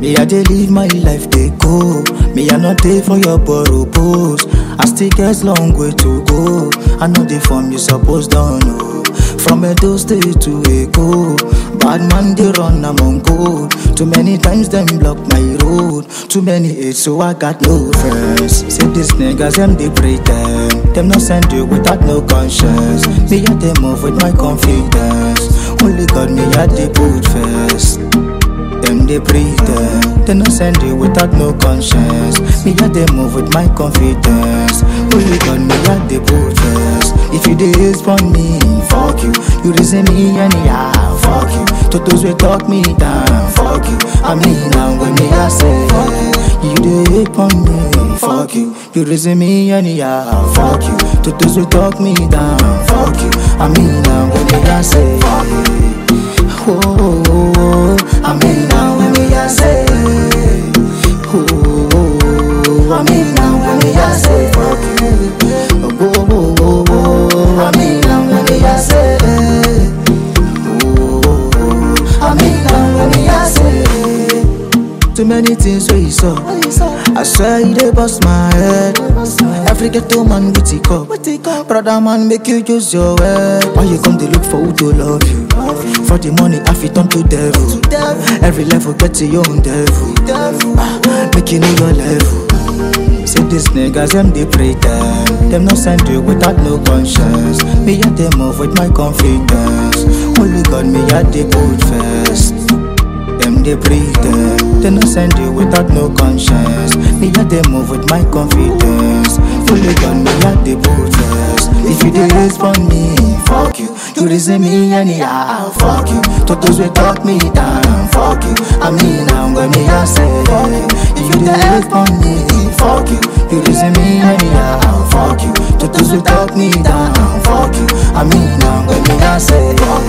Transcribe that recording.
Me I dey live my life dey go. Me I not dey for your borrow pose. I still get long way to go. I know the form you suppose don't know. From Edo State to Eko, bad man they run among gold. Too many times them block my road. Too many hate so I got no friends. Say these niggas them they pretend. Them not send you without no conscience. Me I they move with my confidence. Only God me I they put first. Them they pretend. They not send you without no conscience. Me I they move with my confidence. Only God me I they put first. If you dey for me, fuck you. You reason me anyhow, fuck you. To those who talk me down, fuck you. I mean now when me I say, you dey for me, fuck you. You reason me anyhow, fuck you. To those who talk me down, fuck you. I mean now when me I say, oh, I mean now when me I say, oh, I mean now when me I say, fuck you. I mean now when me I say, oh, I mean now when me I say. Too many things where you saw. I swear you dey bust my head. Every ghetto man with a cup. Brother man make you use your head. Why you come to look for who to love you? For the money I fit turn to devil. Every level get to your own devil. Make you know your level. Say these niggas them they pretend. Them not send you without no conscience. Me I they move with my confidence. Only God me I they put first. Them they pretend. They not send you without no conscience. Me I they move with my confidence. Only God me I they put first. If you dey respond me, fuck you. You reason me anyhow, fuck you. To those who talk me down, fuck you. I mean now when me I say, fuck you. If you dey respond me, fuck you. You reason me anyhow, fuck you. To those who talk me down, fuck you. I mean now when me I say, fuck you.